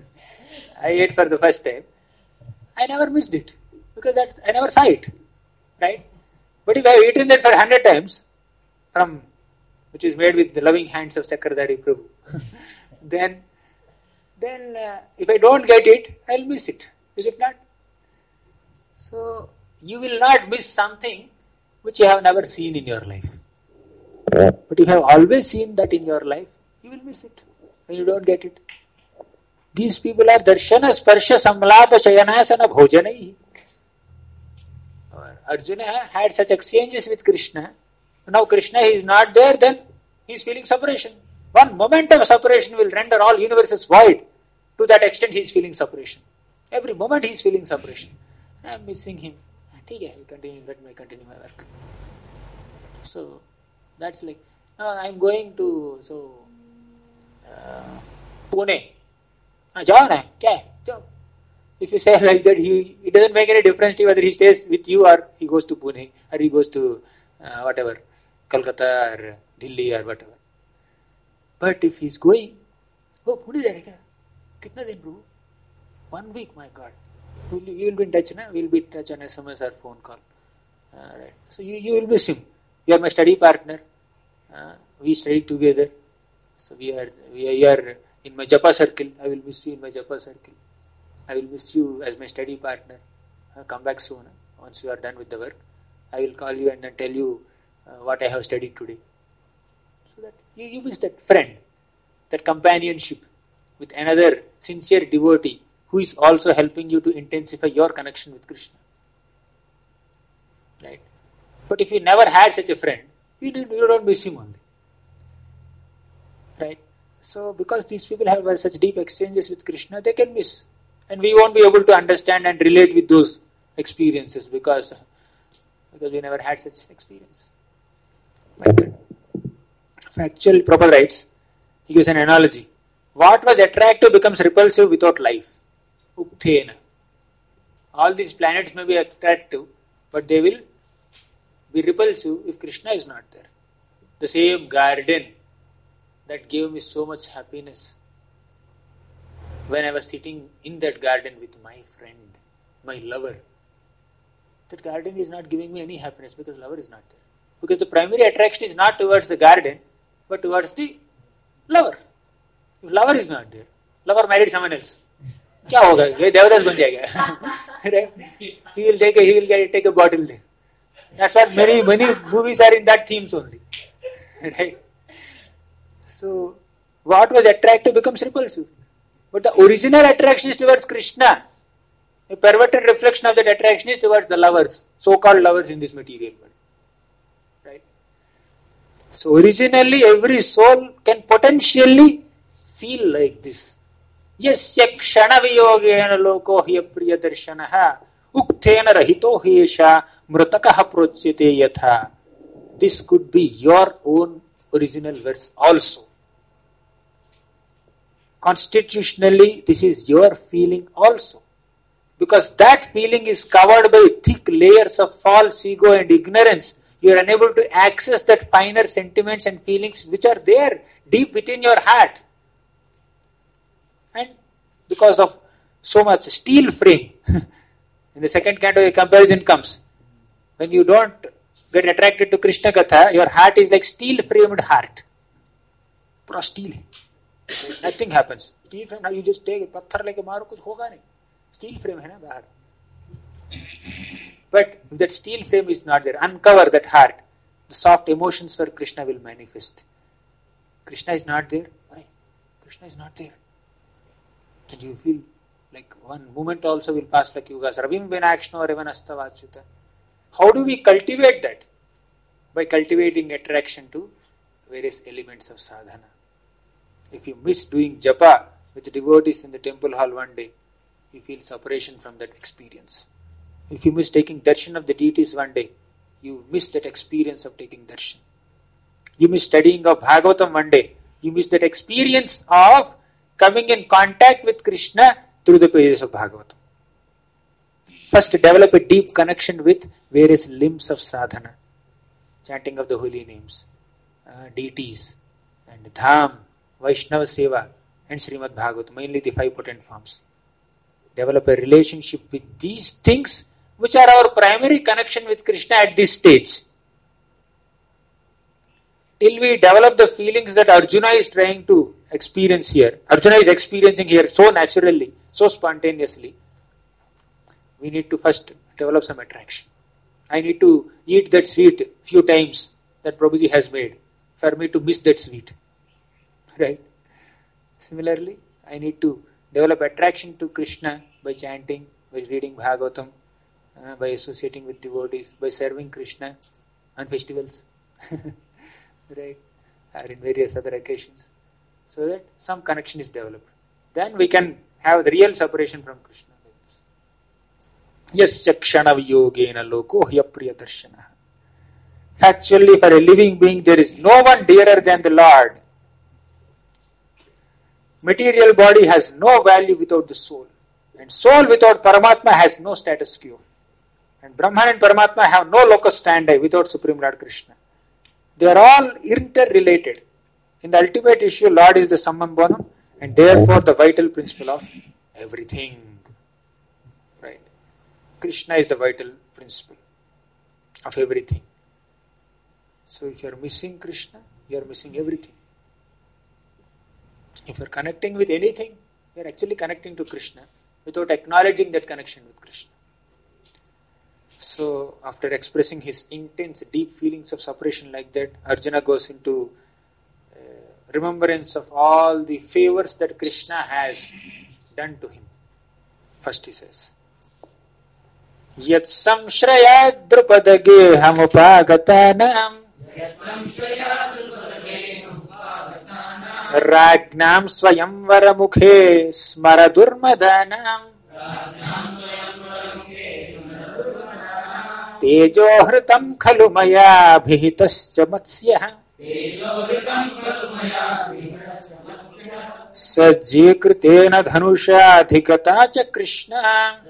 time. I never missed it because I never saw it. Right? But if I have eaten that for 100 times, which is made with the loving hands of Chakradhari Prabhu, then if I don't get it, I'll miss it. Is it not? So, you will not miss something which you have never seen in your life. But if you have always seen that in your life, you will miss it when you don't get it. These people are darshana, sparsha, samlapa, shayanasana, bhojanai. Arjuna had such exchanges with Krishna. Now Krishna is not there, then he is feeling separation. One moment of separation will render all universes void. To that extent he is feeling separation. Every moment he is feeling separation. I am missing him. Let me continue my work. So, that's like, I am going to, Pune. Jao na, kya? Jao. If you say like that, it doesn't make any difference to you whether he stays with you or he goes to Pune or he goes to whatever, Kolkata or Delhi or whatever. But if he is going, Pune jayega kya? Kitna din, Prabhu? 1 week, my God. You will be in touch, na? We will be in touch on SMS or phone call. Right. So you will miss him. You are my study partner. We study together. So we are in my japa circle. I will miss you in my japa circle. I will miss you as my study partner. Come back soon. Once you are done with the work, I will call you and then tell you what I have studied today. So that you miss that friend, that companionship with another sincere devotee who is also helping you to intensify your connection with Krishna. Right? But if you never had such a friend, you don't miss him only. Right? So because these people have such deep exchanges with Krishna, they can miss. And we won't be able to understand and relate with those experiences because we never had such experience. Right? Factual Prabhupada writes, he gives an analogy. What was attractive becomes repulsive without life. Ukthena. All these planets may be attractive, but they will be repulsive if Krishna is not there. The same garden that gave me so much happiness when I was sitting in that garden with my friend, my lover. That garden is not giving me any happiness because lover is not there. Because the primary attraction is not towards the garden, but towards the lover. If lover is not there, lover married someone else. क्या होगा? ये देवदास बन जाएगा. Right? He will take a bottle there. That's what many movies are in that themes only. Right? So, what was attractive becomes repulsive. But the original attraction is towards Krishna. A perverted reflection of that attraction is towards the lovers, so-called lovers in this material world. Right? So, originally every soul can potentially feel like this. Yasya kshana viyogena loko hiya priya darshanaha ukthena rahito hiyesha mrutakaha prochyate yatha. This could be your own original verse also. Constitutionally, this is your feeling also. Because that feeling is covered by thick layers of false ego and ignorance. You are unable to access that finer sentiments and feelings which are there deep within your heart. And because of so much steel frame, in the second canto a comparison comes. When you don't get attracted to Krishna Katha, your heart is like steel framed heart. Pura steel. Nothing happens. Steel frame, now you just take it, patthar leke maro, kuch hoga nahi. Steel frame hai na bahar. But if that steel frame is not there, uncover that heart, the soft emotions for Krishna will manifest. Krishna is not there. Why? Krishna is not there. And you feel like one moment also will pass like yugas. Ravim vinakshno revanasta vachyuta. How do we cultivate that? By cultivating attraction to various elements of sadhana. If you miss doing japa with devotees in the temple hall one day, you feel separation from that experience. If you miss taking darshan of the deities one day, you miss that experience of taking darshan. You miss studying of Bhagavatam one day, you miss that experience of coming in contact with Krishna through the pages of Bhagavatam. First, develop a deep connection with various limbs of sadhana. Chanting of the holy names, deities, and dham, Vaishnava Seva, and Srimad Bhagavatam, mainly the 5 potent forms. Develop a relationship with these things which are our primary connection with Krishna at this stage. Till we develop the feelings that Arjuna is trying to experience here, Arjuna is experiencing here so naturally, so spontaneously, we need to first develop some attraction. I need to eat that sweet few times that Prabhuji has made for me to miss that sweet. Right? Similarly, I need to develop attraction to Krishna by chanting, by reading Bhagavatam, by associating with devotees, by serving Krishna on festivals, right, or in various other occasions, so that some connection is developed. Then we can have the real separation from Krishna. Yasya kshana viyogena loko hiya priya darshana. Factually, for a living being, there is no one dearer than the Lord. Material body has no value without the soul. And soul without Paramatma has no status quo. And Brahman and Paramatma have no locus standi without Supreme Lord Krishna. They are all interrelated. In the ultimate issue, Lord is the summum bonum and therefore the vital principle of everything. Right? Krishna is the vital principle of everything. So if you are missing Krishna, you are missing everything. If you are connecting with anything, you are actually connecting to Krishna without acknowledging that connection with Krishna. So, after expressing his intense, deep feelings of separation like that, Arjuna goes into remembrance of all the favors that Krishna has done to him. First he says, Yat samshraya drupada geham upagatanam Ragnam swayamvara mukhe smaradurmadanam Tejo hritam khalu maya bhihitasya matsyah Sajjikritena dhanusha adhikata cha Krishna.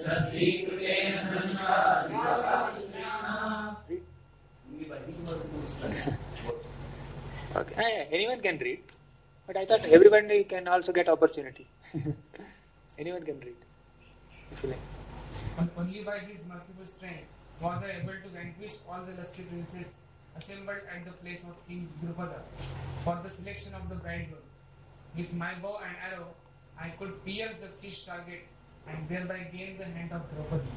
Okay. Anyone can read, but I thought everybody can also get opportunity. Anyone can read. If you like. Only by his merciful strength was I able to vanquish all the lusty princes assembled at the place of King Drupada for the selection of the bridegroom. With my bow and arrow, I could pierce the fish target and thereby gain the hand of Draupadi.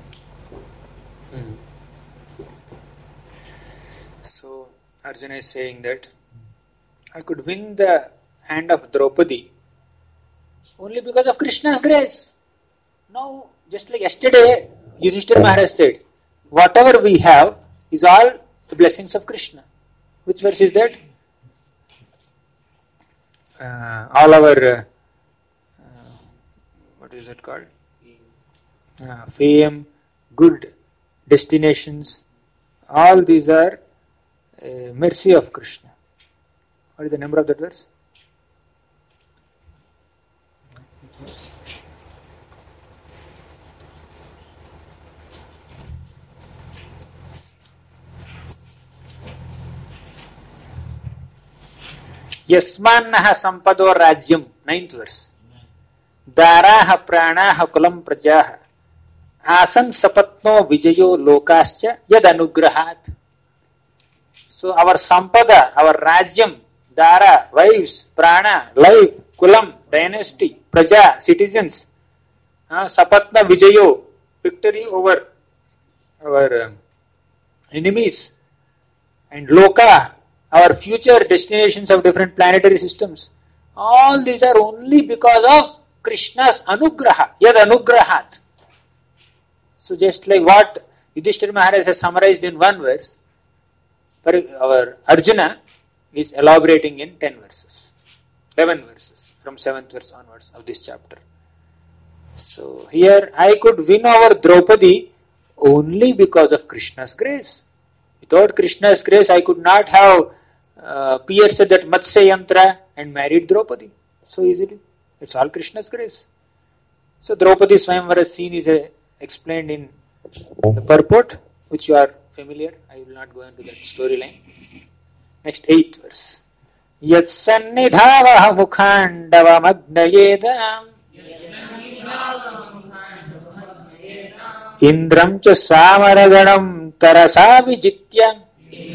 So Arjuna is saying that I could win the hand of Draupadi only because of Krishna's grace. Now, just like yesterday, Yudhishthira Maharaj said, whatever we have is all the blessings of Krishna. Which verse is that? All our, what is it called? Fame, good destinations, all these are mercy of Krishna. What is the number of that verse? Yasmannaha sampado rajyam, 9th verse. Daraha pranaha kulam prajaha asan sapatno vijayo lokascha yad anugrahat. So our sampada, our rajyam, dara, wives, prana, life, kulam, dynasty, praja, citizens, sapatna vijayo, victory over our enemies, and loka, our future destinations of different planetary systems. All these are only because of Krishna's anugraha, yad anugrahat. So just like what Yudhishthira Maharaj has summarized in one verse, our Arjuna is elaborating in 10 verses, 11 verses, from 7th verse onwards of this chapter. So here I could win over Draupadi only because of Krishna's grace. Without Krishna's grace, I could not have pierced that Matsya Yantra and married Draupadi so easily. It's all Krishna's grace. So Draupadi Swayamvara scene is explained in the purport, which you are familiar. I will not go into that storyline. Next 8th verse. Yat sannidhavaha mukhandava magnayedam Indram cha samaraganam tarasa vijitya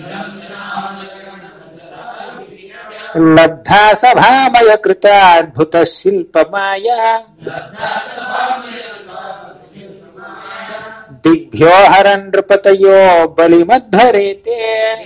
Labdha sabhamaya krita adbhuta silpamaya Digbhyo haran nripatayo balimadharete.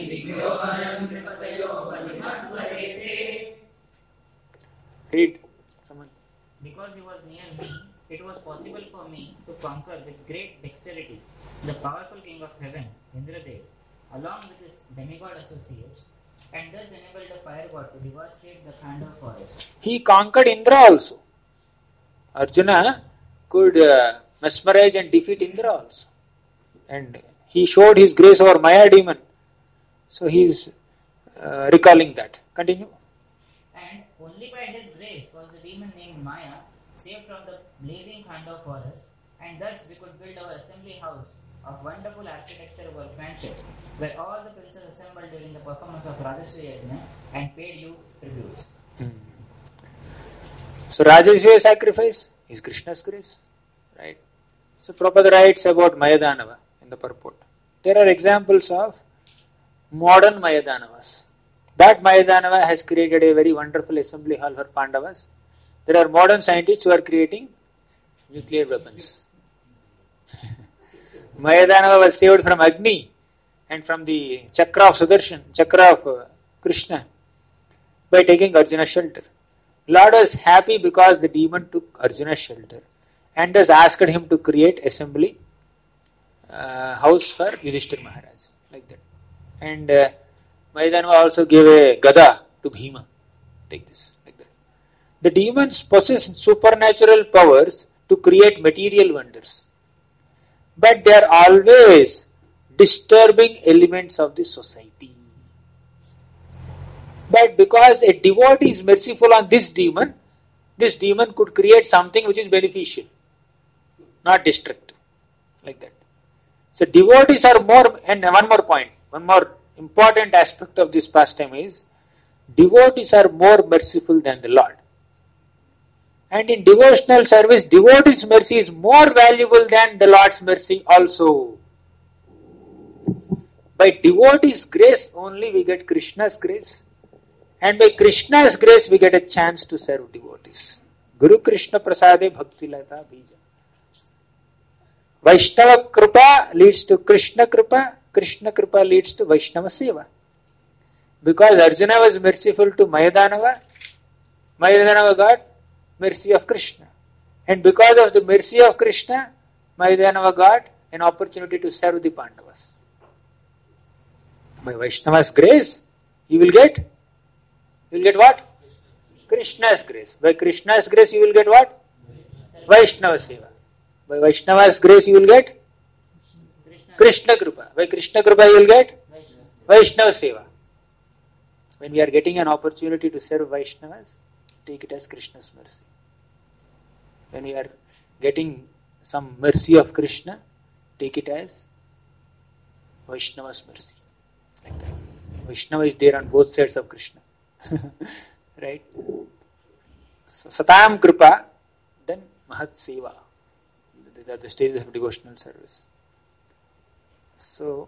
Read. Someone. Because he was near me, it was possible for me to conquer with great dexterity the powerful king of heaven, Indradev, along with his demigod associates, and thus enabled the fire god to devastate the Khandava forest. He conquered Indra also. Arjuna could mesmerize and defeat Indra also. And he showed his grace over Maya demon. So he is recalling that. Continue. And only by his grace was the demon named Maya saved from the blazing Khandava forest, and thus we could build our assembly house of wonderful architecture workmanship, where all the princes assembled during the performance of Rajasriya Yajna and paid you tributes. So Rajasriya sacrifice is Krishna's grace. Right? So Prabhupada writes about Mayadanava in the purport. There are examples of modern Mayadanavas. That Mayadanava has created a very wonderful assembly hall for Pandavas. There are modern scientists who are creating nuclear weapons. Mayadanava was saved from Agni and from the chakra of Sudarshan, chakra of Krishna. by taking Arjuna's shelter. Lord was happy because the demon took Arjuna's shelter and thus asked him to create assembly house for Yudhishthira Maharaj, like that. And Maydanava also gave a gada to Bhima. Take this, like that. The demons possess supernatural powers to create material wonders, but they are always disturbing elements of the society. But because a devotee is merciful on this demon could create something which is beneficial, not destructive, like that. So devotees are more, and one more point, one more important aspect of this pastime is, devotees are more merciful than the Lord. And in devotional service, devotee's mercy is more valuable than the Lord's mercy also. By devotee's grace only we get Krishna's grace, and by Krishna's grace we get a chance to serve devotees. Guru Krishna Prasade Bhakti Lata Bija. Vaishnava Kripa leads to Krishna Kripa, Krishna Kripa leads to Vaishnava Seva. Because Arjuna was merciful to Mayadanava, Mayadanava got mercy of Krishna. And because of the mercy of Krishna, Mayadanava got an opportunity to serve the Pandavas. By Vaishnava's grace, you will get what? Krishna's grace. By Krishna's grace, you will get what? Vaishnava Seva. By Vaishnava's grace, you will get Krishna Kripa. By Krishna Kripa, you will get Vaishnava Seva. When we are getting an opportunity to serve Vaishnavas, take it as Krishna's mercy. When we are getting some mercy of Krishna, take it as Vaishnava's mercy. Like that. Vaishnava is there on both sides of Krishna. Right? So, Satam Kripa, then Mahat Seva. These are the stages of devotional service. So,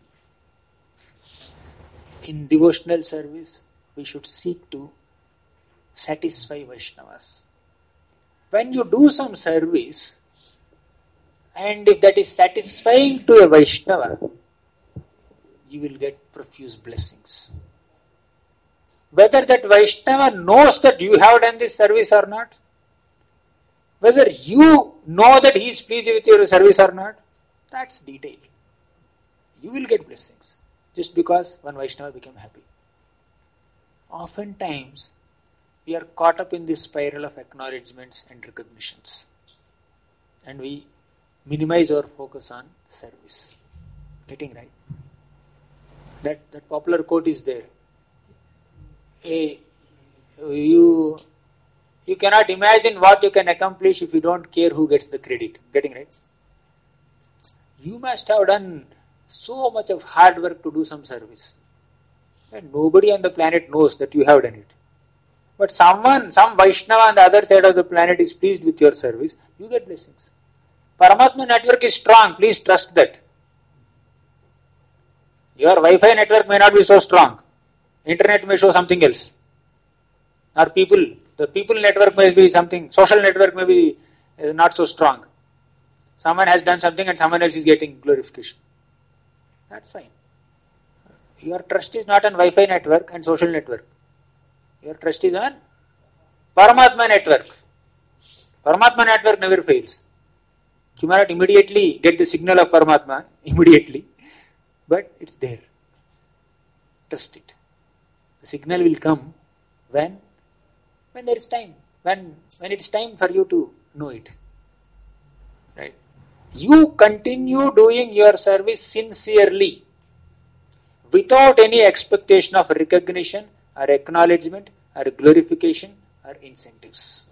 in devotional service, we should seek to satisfy Vaishnavas. When you do some service, and if that is satisfying to a Vaishnava, you will get profuse blessings. Whether that Vaishnava knows that you have done this service or not, whether you know that he is pleased with your service or not, that's detail. You will get blessings just because one Vaishnava became happy. Oftentimes, we are caught up in this spiral of acknowledgements and recognitions, and we minimize our focus on service. Getting right? That popular quote is there. You cannot imagine what you can accomplish if you don't care who gets the credit. Getting right? You must have done so much of hard work to do some service, and nobody on the planet knows that you have done it. But some Vaishnava on the other side of the planet is pleased with your service, you get blessings. Paramatma network is strong, please trust that. Your Wi-Fi network may not be so strong. Internet may show something else. Or the people network may be something, social network may be not so strong. Someone has done something and someone else is getting glorification. That's fine. Your trust is not on Wi-Fi network and social network. Your trust is on Paramatma network. Paramatma network never fails. You may not immediately get the signal of Paramatma, immediately, but it's there. Trust it. The signal will come when there is time. When it is time for you to know it. Right? You continue doing your service sincerely, without any expectation of recognition or acknowledgement or glorification or incentives.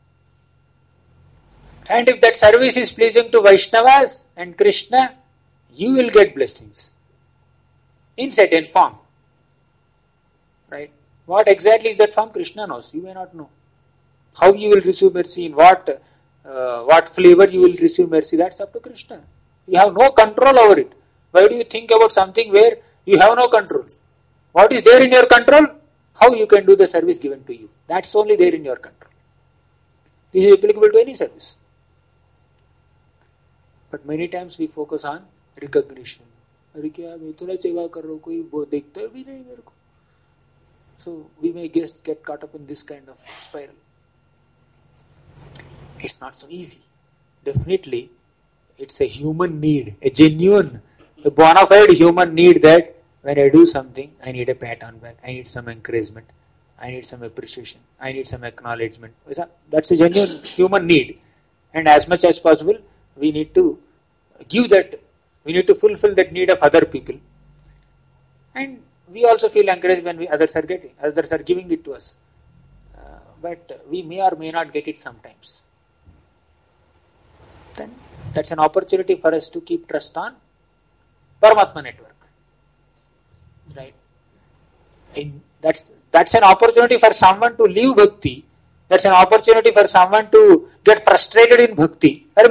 And if that service is pleasing to Vaishnavas and Krishna, you will get blessings in certain form. Right? What exactly is that form? Krishna knows. You may not know. How you will receive mercy, in what flavor you will receive mercy, that's up to Krishna. You have no control over it. Why do you think about something where you have no control? What is there in your control? How you can do the service given to you. That's only there in your control. This is applicable to any service. But many times we focus on recognition. अरे क्या मैं इतना सेवा कर रहा हूँ, कोई वो देखता भी नहीं मेरे को. So we may just get caught up in this kind of spiral. It's not so easy. Definitely, it's a human need, a genuine, a bona fide human need that when I do something, I need a pat on back, I need some encouragement, I need some appreciation, I need some acknowledgement. That's a genuine human need. And as much as possible, we need to give that, we need to fulfill that need of other people. And we also feel encouraged when others are giving it to us. But we may or may not get it sometimes. Then that's an opportunity for us to keep trust on Paramatma network. Right? That's an opportunity for someone to leave bhakti. That's an opportunity for someone to get frustrated in bhakti. That's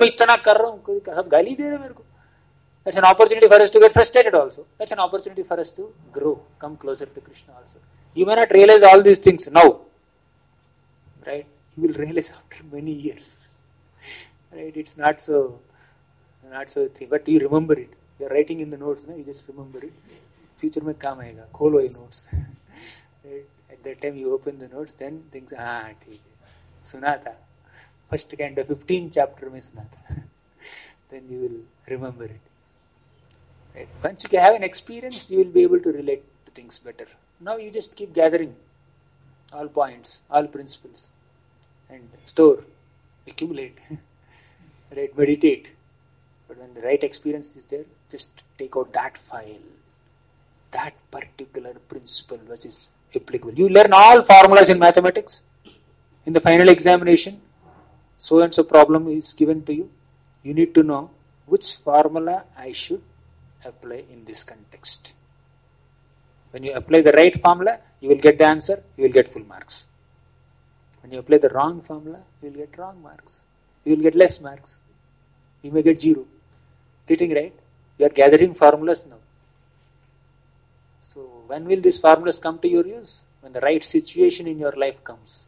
an opportunity for us to get frustrated also. That's an opportunity for us to grow, come closer to Krishna also. You may not realize all these things now. Right? You will realize after many years. Right? It's not so thing. But you remember it. You are writing in the notes, you just remember it. Future mein kaam aayega. Kholo ye notes. Right? At that time you open the notes, then things, theek hai. Suna tha. First kind of 15 chapter mein suna tha. Then you will remember it. Right? Once you have an experience, you will be able to relate to things better. Now you just keep gathering all points, all principles, and store, accumulate, right? Meditate. But when the right experience is there, just take out that file, that particular principle which is applicable. You learn all formulas in mathematics. In the final examination, so and so problem is given to you. You need to know which formula I should apply in this context. When you apply the right formula, you will get the answer, you will get full marks. When you apply the wrong formula, you will get wrong marks. You will get less marks. You may get 0. Getting right? You are gathering formulas now. So when will these formulas come to your use? When the right situation in your life comes.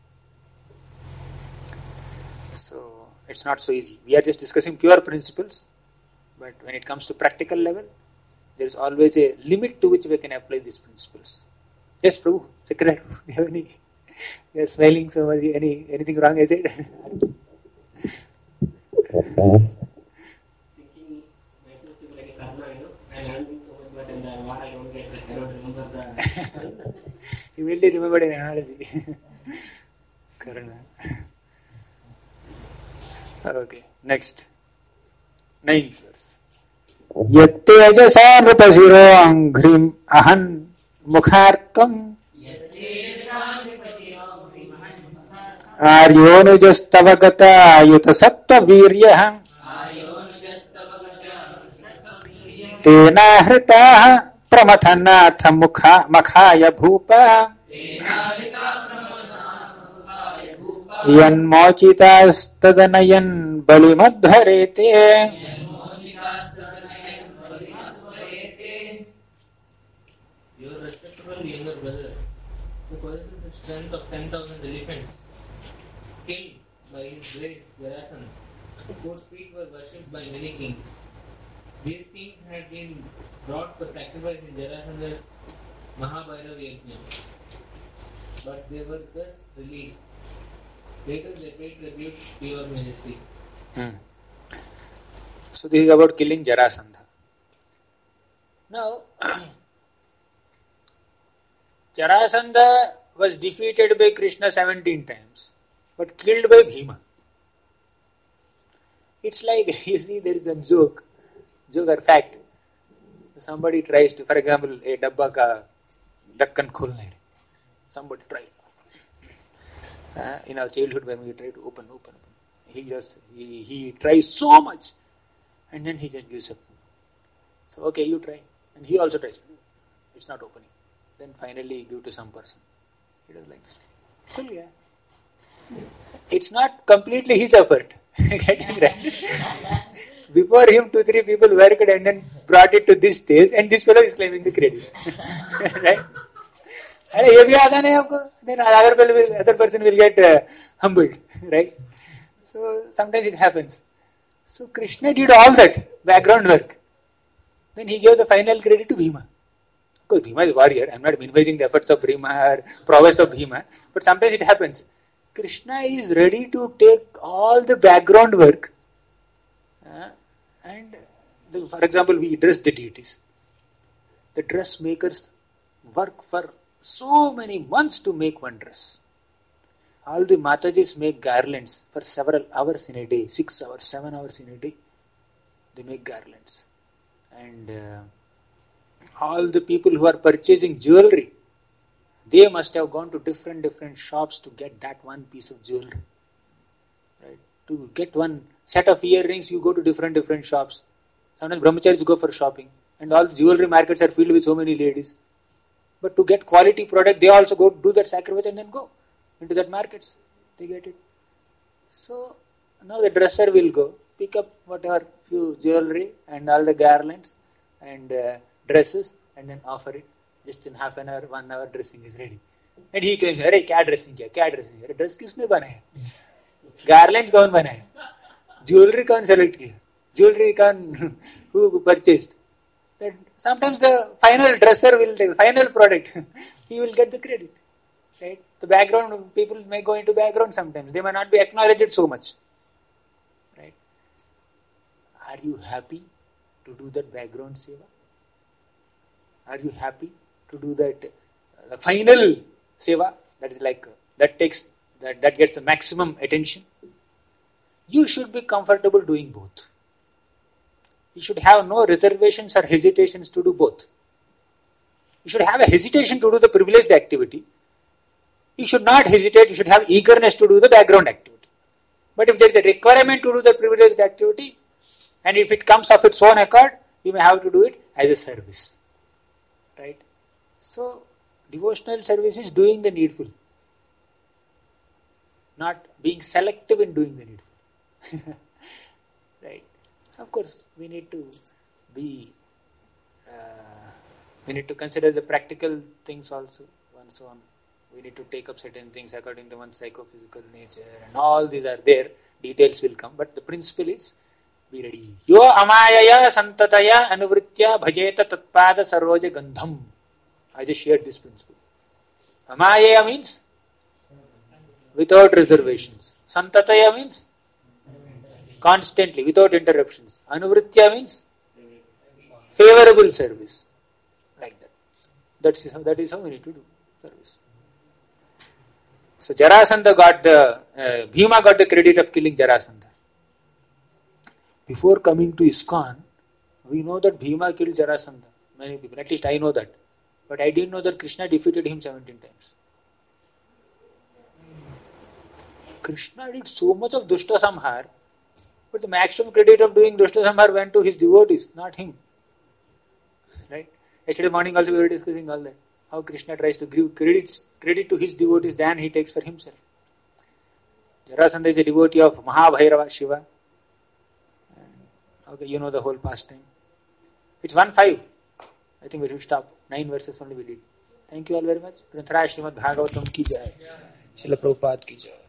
So it's not so easy. We are just discussing pure principles. But when it comes to practical level, there is always a limit to which we can apply these principles. Yes, Prabhu, Secretary, do you have any? You are smiling so much. Anything wrong I said? Thinking myself to be like a karma, I learned so much, but in the what I don't get, I don't remember the. You will remember an analogy. Karna. Okay, next. 9th verse. Yattejasa nrupasiro anghrim ahan mukhartam aryonujastavagata yuta sattva viryah tena hritaha pramathanatha makhaya bhupa yanmochitastadanayan balimadharete. Your respectable younger brother, who possesses the strength of 10,000 elephants, killed by his grace Jarasandha, whose feet were worshipped by many kings. These kings had been brought for sacrifice in Jarasandha's Mahabhairava Yajna, but they were thus released. Later they paid tribute to your majesty. So this is about killing Jarasandha. Now, Jarasandha was defeated by Krishna 17 times, but killed by Bhima. It's like, you see, there is a joke or fact. Somebody tries to, for example, a dabba ka dakkan khulne. Somebody tries. In our childhood, when we try to open. He tries so much, and then he just gives up. So, okay, you try. And he also tries. It's not opening. Then finally give to some person. He does like this. It's not completely his effort. Getting right? Before him, 2-3 people worked and then brought it to this stage, and this fellow is claiming the credit. Right? Then other person will get humbled. Right? So sometimes it happens. So Krishna did all that background work. Then he gave the final credit to Bhima. Because Bhima is warrior. I am not minimizing the efforts of Bhima or prowess of Bhima. But sometimes it happens. Krishna is ready to take all the background work. For example, we dress the deities. The dressmakers work for so many months to make one dress. All the Matajis make garlands for several hours in a day, 6 hours, 7 hours in a day. They make garlands. And all the people who are purchasing jewelry, they must have gone to different shops to get that one piece of jewelry. Right? To get one set of earrings, you go to different shops. Sometimes brahmacharis go for shopping. And all the jewelry markets are filled with so many ladies. But to get quality product, they also go do that sacrifice and then go into that markets. They get it. So now the dresser will go, pick up whatever few jewelry and all the garlands and dresses and then offer it. Just in half an hour, 1 hour dressing is ready. And he claims, अरे क्या dressing किया, क्या dressing किया, dress किसने बनाया, garlands कौन बनाया, jewelry कौन select किया, jewelry कौन who purchased. That sometimes the final dresser will, the final product, he will get the credit. Right? The background, people may go into background sometimes. They may not be acknowledged so much. Right? Are you happy to do that background seva? Are you happy to do that the final seva? That is like, that gets the maximum attention. You should be comfortable doing both. You should have no reservations or hesitations to do both. You should have a hesitation to do the privileged activity. You should not hesitate, you should have eagerness to do the background activity. But if there is a requirement to do the privileged activity, and if it comes of its own accord, you may have to do it as a service. Right? So, devotional service is doing the needful. Not being selective in doing the needful. Right? Of course, we need to be, we need to consider the practical things also, and so on. We need to take up certain things according to one's psychophysical nature, and all these are there. Details will come, but the principle is, be ready. Yo amayaya santataya anuvritya bhajeta tatpada saroja gandham. I just shared this principle. Amayaya means without reservations. Santataya means constantly, without interruptions. Anuvritya means favorable service. Like that. That is how we need to do service. So Jarasandha Bhima got the credit of killing Jarasandha. Before coming to ISKCON, we know that Bhima killed Jarasandha. Many people, at least I know that. But I didn't know that Krishna defeated him 17 times. Krishna did so much of Dushta Samhar, but the maximum credit of doing Dushta Samhar went to his devotees, not him. Right? Yesterday morning also we were discussing all that. How Krishna tries to give credit to his devotees than he takes for himself. Jarasandha is a devotee of Mahabhairava Shiva. Okay, you know the whole pastime. It's 1:05. I think we should stop. 9 verses only we did. Thank you all very much. Granthara Srimad Bhagavatam ki jai. Srila Prabhupada ki jai.